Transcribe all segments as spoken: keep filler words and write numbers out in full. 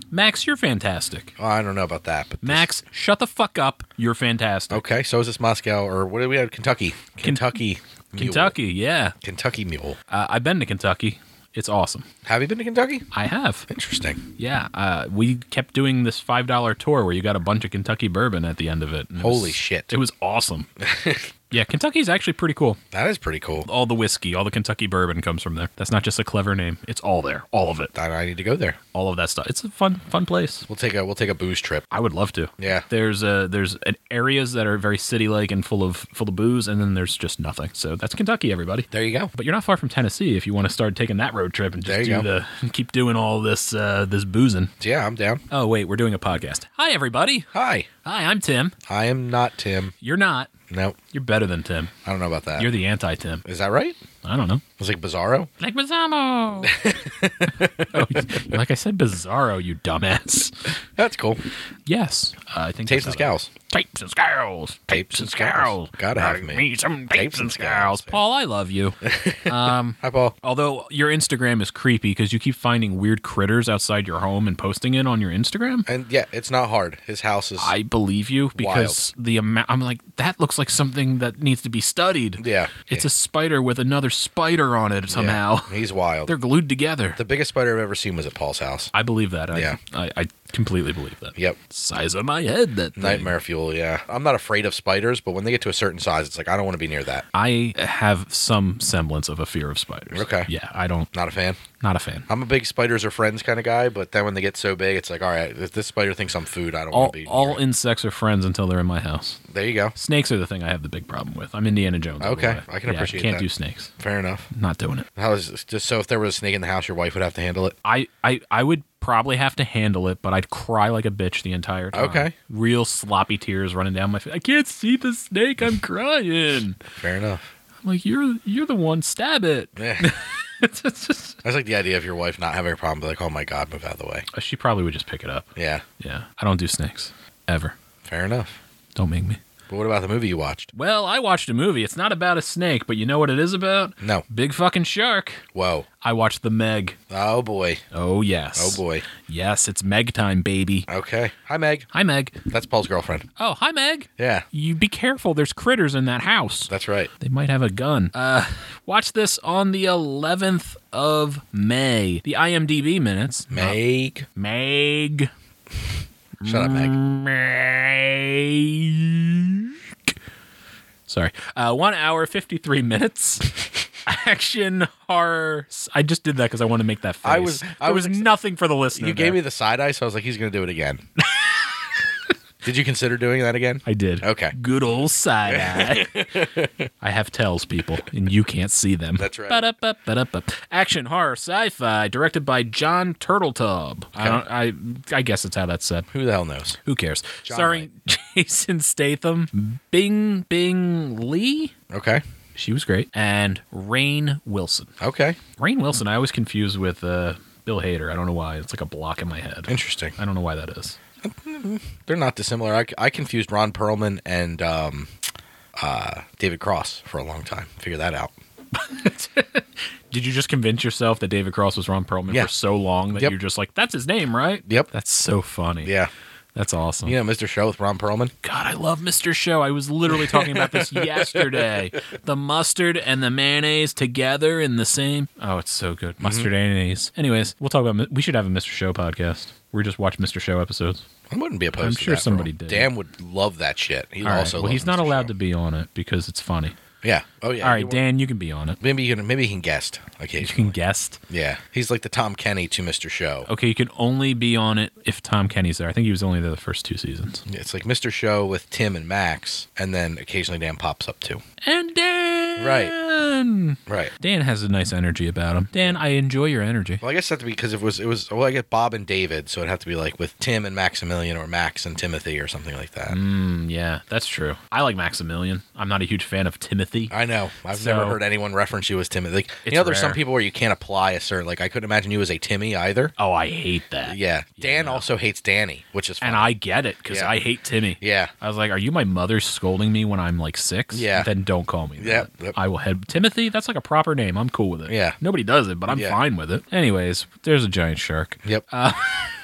Max, you're fantastic. Oh, I don't know about that. But Max, this... shut the fuck up. You're fantastic. Okay, so is this Moscow, or what do we have? Kentucky. Kentucky Mule. Kentucky, yeah. Kentucky Mule. Uh, I've been to Kentucky. It's awesome. Have you been to Kentucky? I have. Interesting. Yeah. Uh, we kept doing this five dollar tour where you got a bunch of Kentucky bourbon at the end of it. it Holy was, shit. It was awesome. Yeah, Kentucky's actually pretty cool. That is pretty cool. All the whiskey, all the Kentucky bourbon comes from there. That's not just a clever name. It's all there. All of it. I, I need to go there. All of that stuff. It's a fun fun place. We'll take a we'll take a booze trip. I would love to. Yeah. There's uh there's an areas that are very city-like and full of full of booze, and then there's just nothing. So that's Kentucky, everybody. There you go. But you're not far from Tennessee if you want to start taking that road trip and just There you do go. the keep doing all this uh, this boozing. Yeah, I'm down. Oh wait, we're doing a podcast. Hi everybody. Hi. Hi, I'm Tim. I am not Tim. You're not. No, You're better than Tim. I don't know about that. You're the anti-Tim. Is that right? I don't know. It's like Bizarro. Like Bizarro. oh, like I said, Bizarro, you dumbass. That's cool. Yes, uh, I think Tapes that's and how that- scowls. Tapes and scowls. Tapes and scowls. Gotta have Bring me. some tapes, Tapes and and scowls. scowls. Paul, I love you. Um, Hi, Paul. although your Instagram is creepy because you keep finding weird critters outside your home and posting it on your Instagram. And yeah, it's not hard. His house is. I believe you because the amount. I'm like, that looks like something that needs to be studied. Yeah. It's a spider with another spider on it somehow. Yeah, he's wild. They're glued together. The biggest spider I've ever seen was at Paul's house. I believe that. I, Yeah. I, I completely believe that. Yep. Size of my head, that thing. Nightmare fuel, yeah. I'm not afraid of spiders, but when they get to a certain size, it's like, I don't want to be near that. I have some semblance of a fear of spiders. Okay. Yeah, I don't. Not a fan. Not a fan. I'm a big spiders are friends kind of guy, but then when they get so big, it's like, all right, if this spider thinks I'm food, I don't All, want to be all near it. insects are friends until they're in my house. There you go. Snakes are the thing I have the big problem with. I'm Indiana Jones. all the Okay, way. I can Yeah, appreciate can't that. do snakes. Fair enough. Not doing it. How is just so if there was a snake in the house, your wife would have to handle it? I, I, I would probably have to handle it, but I'd cry like a bitch the entire time. Okay. Real sloppy tears running down my face. I can't see the snake. I'm crying. Fair enough. I'm like, you're you're the one. Stab it. Yeah. It's just- I just like the idea of your wife not having a problem, but like, oh my God, move out of the way. she probably would just pick it up. Yeah. Yeah. I don't do snakes. Ever. Fair enough. Don't make me. But what about the movie you watched? Well, I watched a movie. It's not about a snake, but you know what it is about? No. Big fucking shark. Whoa. I watched The Meg. Oh boy. Oh, yes. Oh boy. Yes, it's Meg time, baby. Okay. Hi, Meg. Hi, Meg. That's Paul's girlfriend. Oh, hi, Meg. Yeah. You be careful. There's critters in that house. That's right. They might have a gun. Uh, watch this on the eleventh of May. The I M D B minutes. Meg. Meg. Shut up, Meg. Meg. Sorry. Uh, one hour, fifty-three minutes. Action, horror. I just did that because I want to make that face. I was- I there was was ex- nothing for the listener. You there. gave me the side eye, so I was like, he's going to do it again. Did you consider doing that again? I did. Okay. Good old side eye. I have tells, people, and you can't see them. That's right. Ba-da-ba, ba-da-ba. Action, horror, sci-fi, directed by John Turtletub. I don't. I. I guess that's how that's said. Who the hell knows? Who cares? John Starring Jason Statham, Bing Bing Lee. Okay. She was great, and Rainn Wilson. Okay. Rainn Wilson, I always confuse with uh, Bill Hader. I don't know why. It's like a block in my head. Interesting. I don't know why that is. They're not dissimilar. I, I confused Ron Perlman and um, uh, David Cross for a long time. Figure that out. Did you just convince yourself that David Cross was Ron Perlman Yeah. for so long that Yep. you're just like, that's his name, right? Yep. That's so funny. Yeah. That's awesome. You know Mister Show with Ron Perlman? God, I love Mister Show. I was literally talking about this yesterday. The mustard and the mayonnaise together in the same. Oh, it's so good. Mustard and mayonnaise. Anyways, we'll talk about. We should have a Mister Show podcast. We just watch Mister Show episodes. I wouldn't be opposed I'm to sure that, somebody bro. did. Dan would love that shit. He All right. also Well, loves he's not Mister allowed Show. to be on it because it's funny. Yeah. Oh, yeah. All right, You- Dan, you can be on it. Maybe you can, maybe he can guest You occasionally. can guest. Yeah. He's like the Tom Kenny to Mister Show. Okay, you can only be on it if Tom Kenny's there. I think he was only there the first two seasons. It's like Mister Show with Tim and Max, and then occasionally Dan pops up too. And Dan. Right. Right. Dan has a nice energy about him. Dan, I enjoy your energy. Well, I guess that'd be because it was it was well, I get Bob and David, so it'd have to be like with Tim and Maximilian or Max and Timothy or something like that. Mm, yeah, that's true. I like Maximilian. I'm not a huge fan of Timothy. I know. I've So- never heard anyone reference you as Timothy. Like, you It's know, there's some rare. people where you can't apply a certain. Like, I couldn't imagine you as a Timmy either. Oh, I hate that. Yeah. Dan no. also hates Danny, which is funny. And I get it because Yeah. I hate Timmy. Yeah. I was like, are you my mother scolding me when I'm like six? Yeah. Then don't call me that. Yep, yep. I will head. Timothy, that's like a proper name. I'm cool with it. Yeah. Nobody does it, but I'm Yeah. fine with it. Anyways, there's a giant shark. Yep. Uh,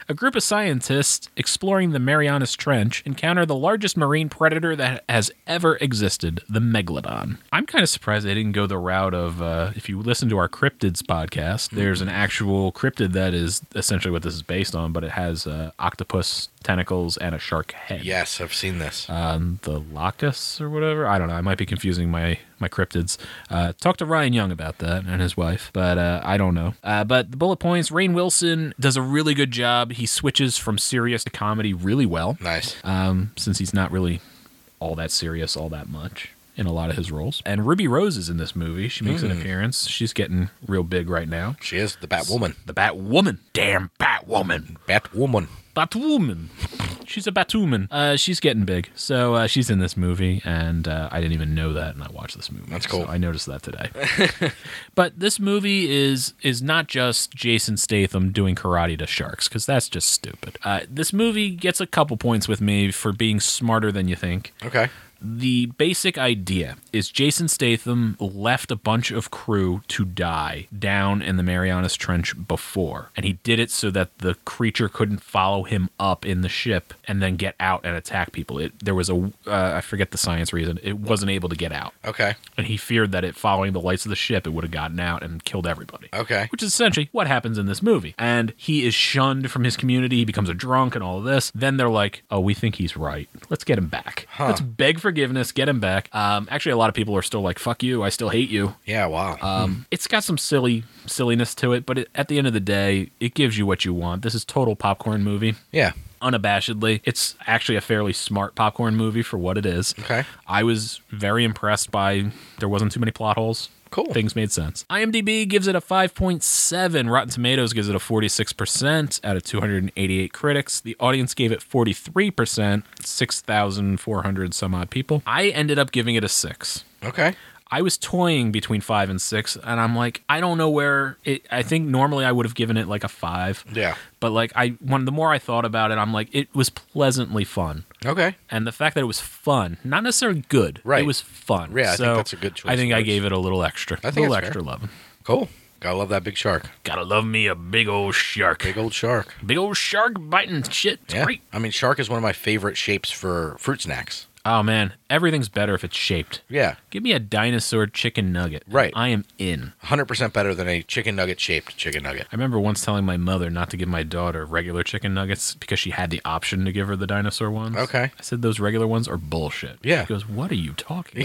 A group of scientists exploring the Marianas Trench encounter the largest marine predator that has ever existed, the megalodon. I'm kind of surprised they didn't go the route of, uh, if you listen to our cryptids podcast, there's an actual cryptid that is essentially what this is based on, but it has uh, octopus tentacles and a shark head. Yes, I've seen this. Um, the Locus or whatever. I don't know. I might be confusing my, my cryptids. Uh, talk to Ryan Young about that and his wife, but uh, I don't know. Uh, but the bullet points, Rainn Wilson does a really good job. He switches from serious to comedy really well. Nice. Um, since he's not really all that serious all that much in a lot of his roles. And Ruby Rose is in this movie. She makes mm. an appearance. She's getting real big right now. She is the Batwoman. The Batwoman. Damn Batwoman. Batwoman. Batwoman. She's a Batwoman. Uh, she's getting big. So uh, she's in this movie, and uh, I didn't even know that, and I watched this movie. That's cool. So I noticed that today. But this movie is is not just Jason Statham doing karate to sharks, because that's just stupid. Uh, this movie gets a couple points with me for being smarter than you think. Okay. The basic idea is Jason Statham left a bunch of crew to die down in the Marianas Trench before, and he did it so that the creature couldn't follow him up in the ship and then get out and attack people. It there was a uh, I forget the science reason. It wasn't able to get out. Okay. And he feared that it following the lights of the ship, it would have gotten out and killed everybody. Okay. Which is essentially what happens in this movie. And he is shunned from his community. He becomes a drunk and all of this. Then they're like, oh, we think he's right. Let's get him back. Huh. Let's beg forgiveness, get him back. Um, actually, a lot of people are still like, fuck you, I still hate you. Yeah, wow. Um, hmm. It's got some silly silliness to it, but it, at the end of the day, it gives you what you want. This is total popcorn movie. Yeah. Unabashedly. It's actually a fairly smart popcorn movie for what it is. Okay. I was very impressed by there wasn't too many plot holes. Cool. Things made sense. IMDb gives it a five point seven. Rotten Tomatoes gives it a forty-six percent out of two hundred eighty-eight critics. The audience gave it forty-three percent, six thousand four hundred some odd people. I ended up giving it a six. Okay. I was toying between five and six, and I'm like, I don't know where it. I think normally I would have given it like a five. Yeah. But like I, when the more I thought about it, I'm like, it was pleasantly fun. Okay. And the fact that it was fun, not necessarily good, right? It was fun. Yeah, I so think that's a good choice. I think I words. gave it a little extra. I think a little that's extra fair. loving. Cool. Gotta love that big shark. Gotta love me a big old shark. Big old shark. Big old shark biting shit. It's yeah. great. I mean, shark is one of my favorite shapes for fruit snacks. Oh man, everything's better if it's shaped. Yeah. Give me a dinosaur chicken nugget. Right. I am in. one hundred percent better than a chicken nugget shaped chicken nugget. I remember once telling my mother not to give my daughter regular chicken nuggets because she had the option to give her the dinosaur ones. Okay. I said those regular ones are bullshit. Yeah. She goes, what are you talking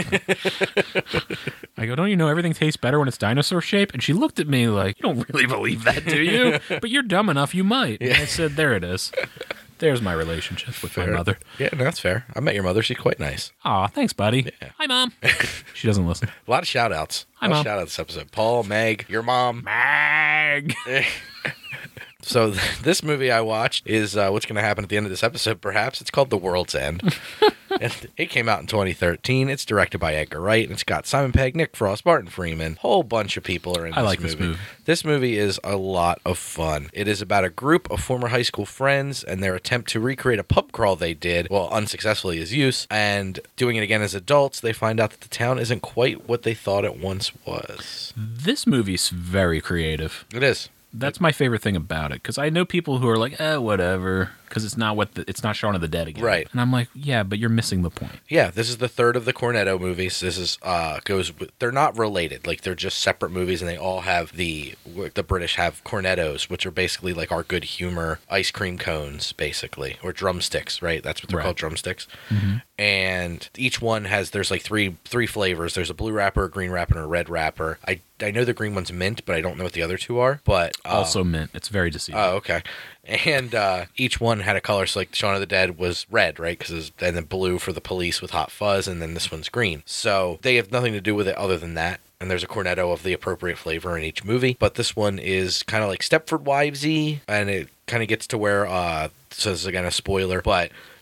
about? I go, don't you know everything tastes better when it's dinosaur shaped? And she looked at me like, you don't really believe that, do you? But you're dumb enough, you might. Yeah. And I said, there it is. There's my relationship with Fair. my mother. Yeah, no, that's fair. I met your mother. She's quite nice. Aw, thanks, buddy. Yeah. Hi, Mom. She doesn't listen. A lot of shout outs. Hi, a lot Mom. of shout outs this episode. Paul, Meg, your mom. Mag. So th- this movie I watched is uh, what's going to happen at the end of this episode, perhaps. It's called The World's End. And it came out in twenty thirteen. It's directed by Edgar Wright, and it's got Simon Pegg, Nick Frost, Martin Freeman. Whole bunch of people are in this I like movie. this movie. This movie is a lot of fun. It is about a group of former high school friends and their attempt to recreate a pub crawl they did, well, unsuccessfully as youth, and doing it again as adults. They find out that the town isn't quite what they thought it once was. This movie's very creative. It is. That's my favorite thing about it, because I know people who are like, eh, whatever, because it's not what the, it's not Shaun of the Dead again. Right. And I'm like, yeah, but you're missing the point. Yeah, this is the third of the Cornetto movies. This is uh goes with, they're not related. Like they're just separate movies, and they all have the the British have cornettos, which are basically like our good humor ice cream cones, basically, or drumsticks, right? That's what they're Right. called, drumsticks. Mm-hmm. And each one has there's like three three flavors. There's a blue wrapper, a green wrapper, and a red wrapper. I I know the green one's mint, but I don't know what the other two are. But uh, Also mint. It's very deceiving. Oh, okay. And uh, each one had a color. So, like, Shaun of the Dead was red, right? Because and then blue for the police with Hot Fuzz, and then this one's green. So they have nothing to do with it other than that. And there's a cornetto of the appropriate flavor in each movie. But this one is kind of like Stepford Wives-y, and it kind of gets to where, uh, so this is again a spoiler, but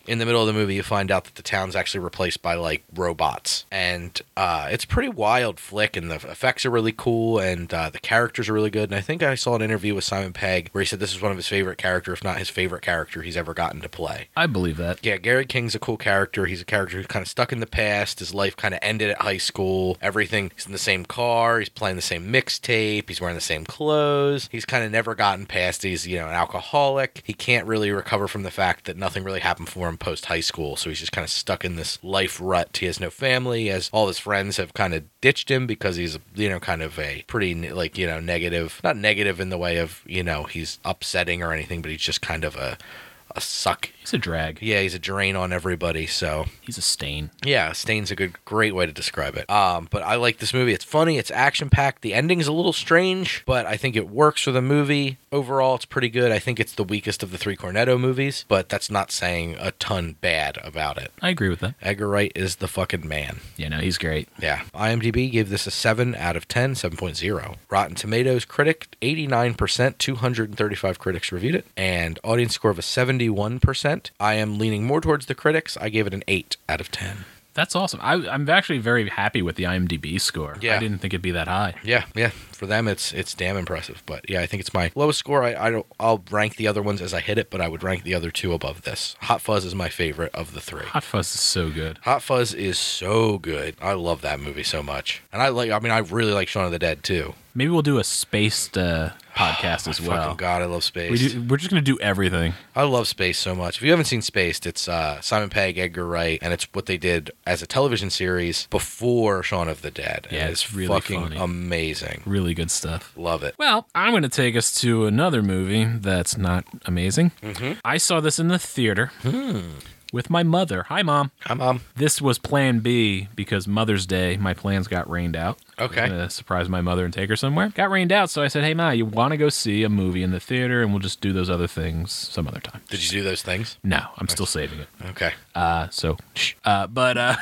in the middle of the movie, you find out that the town's actually replaced by like robots, and uh, it's a pretty wild flick, and the effects are really cool, and uh, the characters are really good. And I think I saw an interview with Simon Pegg where he said this is one of his favorite characters, if not his favorite character he's ever gotten to play. I believe that. Yeah, Gary King's a cool character. He's a character who's kind of stuck in the past. His life kind of ended at high school. Everything. He's in the same car. He's playing the same mixtape. He's wearing the same clothes. He's kind of never gotten past. He's, you know, an alcoholic. He can't really recover from the fact that nothing really happened for him post high school. So he's just kind of stuck in this life rut. He has no family, as all his friends have kind of ditched him because he's, you know, kind of a pretty, like, you know, negative, not negative in the way of, you know, he's upsetting or anything, but he's just kind of a, a suck. He's a drag. Yeah, he's a drain on everybody, so. He's a stain. Yeah, stain's a good, great way to describe it. Um, but I like this movie. It's funny. It's action-packed. The ending's a little strange, but I think it works for the movie. Overall, it's pretty good. I think it's the weakest of the three Cornetto movies, but that's not saying a ton bad about it. I agree with that. Edgar Wright is the fucking man. Yeah, no, he's great. Yeah. IMDb gave this a seven out of ten, seven point oh. Rotten Tomatoes critic, eighty-nine percent, two hundred thirty-five critics reviewed it, and audience score of a seventy-one percent. I am leaning more towards the critics. I gave it an eight out of ten. That's awesome. I, I'm actually very happy with the IMDb score. Yeah. I didn't think it'd be that high. Yeah, yeah. For them, it's it's damn impressive. But yeah, I think it's my lowest score. I, I don't. I'll rank the other ones as I hit it, but I would rank the other two above this. Hot Fuzz is my favorite of the three. Hot Fuzz is so good. Hot Fuzz is so good. I love that movie so much, and I like. I mean, I really like Shaun of the Dead too. Maybe we'll do a spaced uh, podcast as well. Fucking God, I love Spaced. We do, we're just going to do everything. I love Spaced so much. If you haven't seen Spaced, it's uh, Simon Pegg, Edgar Wright, and it's what they did as a television series before Shaun of the Dead. Yeah, and it's it's really fucking funny. amazing. Really good stuff. Love it. Well, I'm going to take us to another movie that's not amazing. Mm-hmm. I saw this in the theater. Hmm. With my mother. Hi, Mom. Hi, Mom. This was Plan B because Mother's Day, my plans got rained out. Okay. I was gonna surprise my mother and take her somewhere. Got rained out, so I said, hey, Ma, you want to go see a movie in the theater, and we'll just do those other things some other time. Did you do those things? No, I'm still saving it. Okay. Uh, so, shh. Uh, but, uh,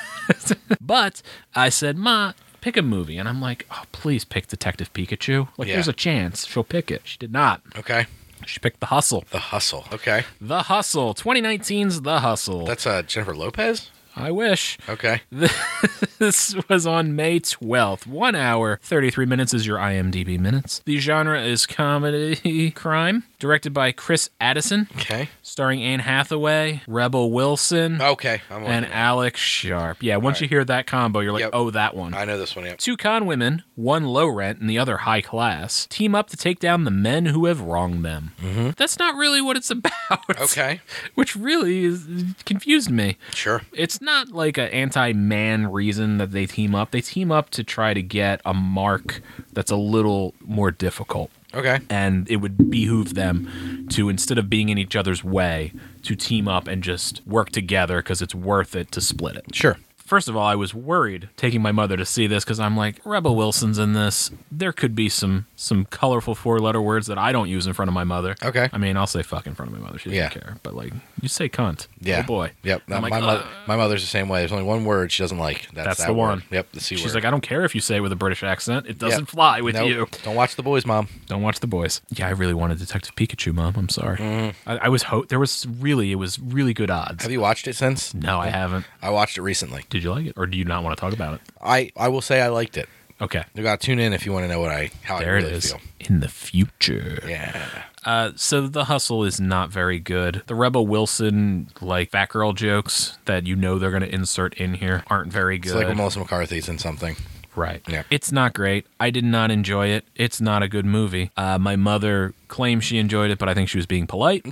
but I said, Ma, pick a movie. And I'm like, oh, please pick Detective Pikachu. Like, Yeah. there's a chance she'll pick it. She did not. Okay. She picked The Hustle. The Hustle. Okay. The Hustle. twenty nineteen's The Hustle. That's uh, Jennifer Lopez? I wish. Okay. This was on May twelfth. One hour, thirty-three minutes is your IMDb minutes. The genre is comedy crime. Directed by Chris Addison. Okay. Starring Anne Hathaway, Rebel Wilson, Okay. I'm and looking. Alex Sharp. Yeah, once All you hear that combo, you're like, Yep. oh, that one. I know this one, yep. Two con women, one low rent and the other high class, team up to take down the men who have wronged them. Mm-hmm. That's not really what it's about. Okay. Which really is confused me. Sure. It's not like an anti-man reason that they team up. They team up to try to get a mark that's a little more difficult. Okay. And it would behoove them to, instead of being in each other's way, to team up and just work together because it's worth it to split it. Sure. First of all, I was worried taking my mother to see this because I'm like, Rebel Wilson's in this. There could be some some colorful four-letter words that I don't use in front of my mother. Okay. I mean, I'll say fuck in front of my mother. She doesn't Yeah. care. But, like, you say cunt. Yeah. Oh, boy. Yep. No, I'm like, my, mo- uh, my mother's the same way. There's only one word she doesn't like. That's, That's that the word. one. Yep. The C She's word. like, I don't care if you say it with a British accent. It doesn't Yep. fly with Nope. you. Don't watch The Boys, Mom. Don't watch The Boys. Yeah, I really wanted Detective Pikachu, Mom. I'm sorry. Mm. I, I was ho- there was really, it was really good odds. Have you watched it since? No, I haven't. I watched it recently. Did you like it? Or do you not want to talk about it? I, I will say I liked it. Okay. You got to tune in if you want to know what I how There I really it is. feel. In the future. Yeah. Uh, so The Hustle is not very good. The Rebel Wilson, like, fat girl jokes that you know they're going to insert in here aren't very good. It's like when Melissa McCarthy's in something. Right. Yeah. It's not great. I did not enjoy it. It's not a good movie. Uh, my mother claims she enjoyed it, but I think she was being polite.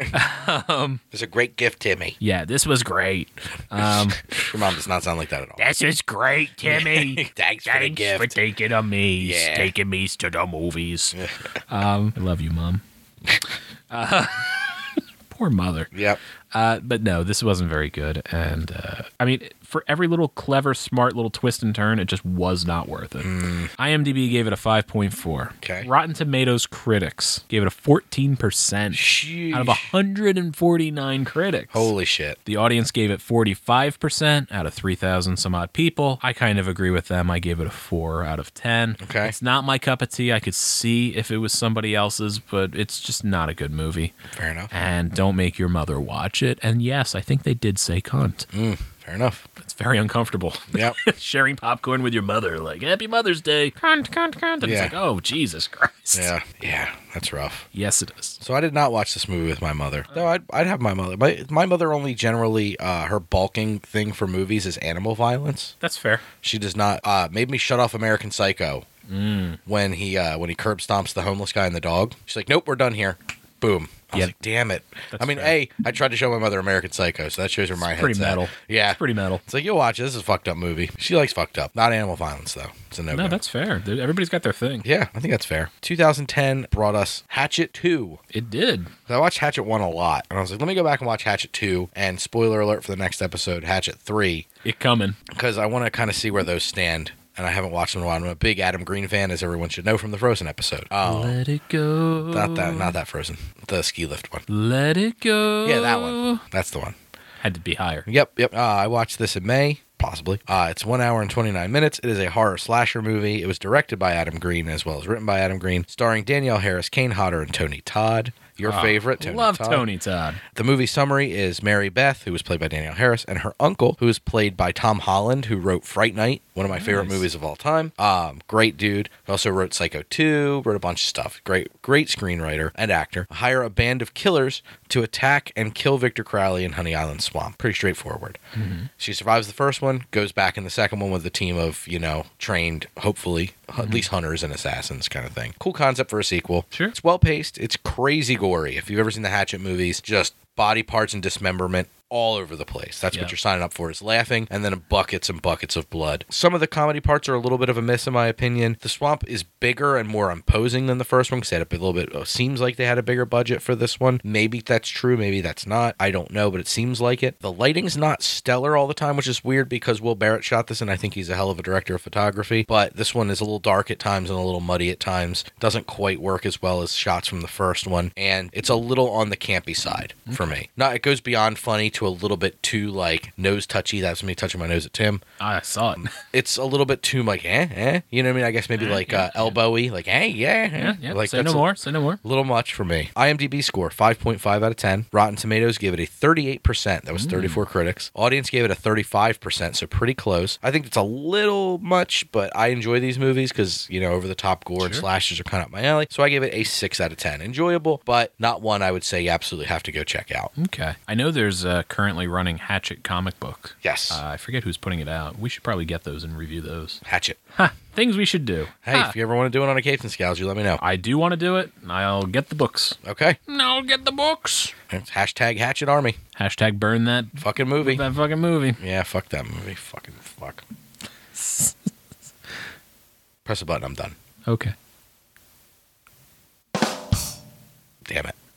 um, it's a great gift, Timmy. Yeah, this was great. Um, Your mom does not sound like that at all. this is great, Timmy. Thanks for the gift. for taking a me, Yeah. taking me to the movies. um, I love you, Mom. Uh, poor mother. Yep. Uh, but no, this wasn't very good. And uh, I mean, for every little clever, smart little twist and turn, it just was not worth it. IMDb gave it a five point four. Okay. Rotten Tomatoes critics gave it a fourteen percent Sheesh. out of one hundred forty-nine critics. Holy shit. The audience gave it forty-five percent out of three thousand some odd people. I kind of agree with them. I gave it a four out of ten. Okay. It's not my cup of tea. I could see if it was somebody else's, but it's just not a good movie. Fair enough. And don't make your mother watch it. And yes, I think they did say cunt. Mm, fair enough. It's very uncomfortable. Yep. Sharing popcorn with your mother, like, Happy Mother's Day. Cunt, cunt, cunt. And Yeah. it's like, oh, Jesus Christ. Yeah. Yeah. That's rough. Yes, it is. So I did not watch this movie with my mother. No, I'd, I'd have my mother. My, my mother only generally, uh, her bulking thing for movies is animal violence. That's fair. She does not, uh, made me shut off American Psycho Mm. when he, uh, when he curb stomps the homeless guy and the dog. She's like, nope, we're done here. Boom. I was Yeah. like, damn it. That's I mean, fair. A, I tried to show my mother American Psycho, so that shows where my head's Pretty at. metal. Yeah. It's pretty metal. It's like, you'll watch it. This is a fucked up movie. She likes fucked up. Not animal violence, though. It's a no-go. No, that's fair. There- Everybody's got their thing. Yeah, I think that's fair. two thousand ten brought us Hatchet two. It did. I watched Hatchet one a lot, and I was like, let me go back and watch Hatchet two, and spoiler alert for the next episode, Hatchet three, It coming. because I want to kind of see where those stand, and I haven't watched them in a while. I'm a big Adam Green fan, as everyone should know from the Frozen episode. Oh, Let it go. not that, not that Frozen, the ski lift one. Let it go. Yeah, that one. That's the one. Had to be higher. Yep, yep. Uh, I watched this in May, possibly. Uh, it's one hour and twenty-nine minutes. It is a horror slasher movie. It was directed by Adam Green as well as written by Adam Green, starring Danielle Harris, Kane Hodder, and Tony Todd. Your Oh, favorite, Tony Love Todd. Tony Todd. The movie summary is Mary Beth, who was played by Danielle Harris, and her uncle, who is played by Tom Holland, who wrote Fright Night, one of my favorite Nice. movies of all time. Um, great dude. He also wrote Psycho two, wrote a bunch of stuff. Great, great screenwriter and actor. Hire a band of killers to attack and kill Victor Crowley in Honey Island Swamp. Pretty straightforward. Mm-hmm. She survives the first one, goes back in the second one with a team of, you know, trained, hopefully, at least hunters and assassins kind of thing. Cool concept for a sequel. Sure. It's well paced. It's crazy gory. If you've ever seen the Hatchet movies, just body parts and dismemberment all over the place. That's Yeah. what you're signing up for, is laughing and then buckets and buckets of blood. Some of the comedy parts are a little bit of a miss in my opinion. The swamp is bigger and more imposing than the first one because they had a little bit, uh, seems like they had a bigger budget for this one. Maybe that's true, maybe that's not. I don't know, but it seems like it. The lighting's not stellar all the time, which is weird because Will Barrett shot this and I think he's a hell of a director of photography, but this one is a little dark at times and a little muddy at times. Doesn't quite work as well as shots from the first one, and it's a little on the campy side for me. Not, it goes beyond funny to a little bit too like nose touchy. That's me touching my nose at Tim. I saw it. It's a little bit too like eh eh. You know what I mean? I guess maybe Yeah, like yeah, uh, elbowy, like eh yeah, eh. Yeah, yeah. Like Say that's no a more. Say no more. little much for me. IMDb score five point five out of ten. Rotten Tomatoes gave it a thirty-eight percent. That was thirty-four critics. Audience gave it a thirty-five percent, so pretty close. I think it's a little much, but I enjoy these movies because, you know, over the top gore and Sure. slashers are kind of up my alley. So I gave it a six out of ten. Enjoyable, but not one I would say you absolutely have to go check out. Okay. I know there's uh, currently running Hatchet comic book. Yes. Uh, I forget who's putting it out. We should probably get those and review those. Hatchet. Ha! Things we should do. Hey, Ha. if you ever want to do it on a Capes and Scowls, you let me know. I do want to do it. I'll get the books. Okay. I'll get the books. It's hashtag Hatchet Army. Hashtag burn that Fucking movie. that fucking movie. Yeah, fuck that movie. Fucking fuck. Press a button. I'm done. Okay. Damn it.